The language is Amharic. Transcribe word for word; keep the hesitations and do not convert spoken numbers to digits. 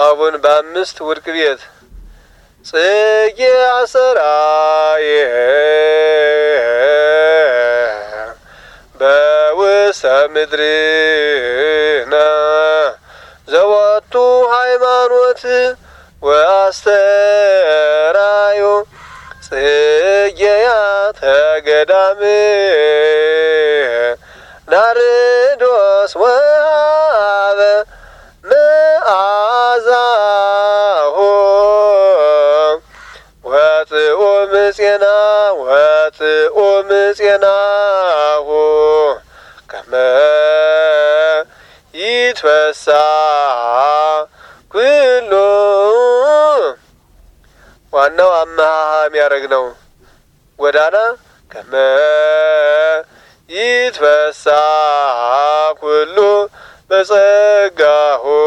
አቡን በአምስት ውድቅ ቤት ጽጌ አሰራየ በውስተ ምድርነ ዘወቱ ሃይማኖት ወአስተራዮ ጽጌያተ ገዳም ናርዶስ ወሀበ መዓዛሁ ወጥዑም ፄና ወጥዑም ፄናሁ ከመ ይትፈሳህ ኩሉ ዋናው አመሃሃ የሚያደርግ ነው። ጎዳና ከመ ይትፈሳህ ኩሉ በጸጋሁ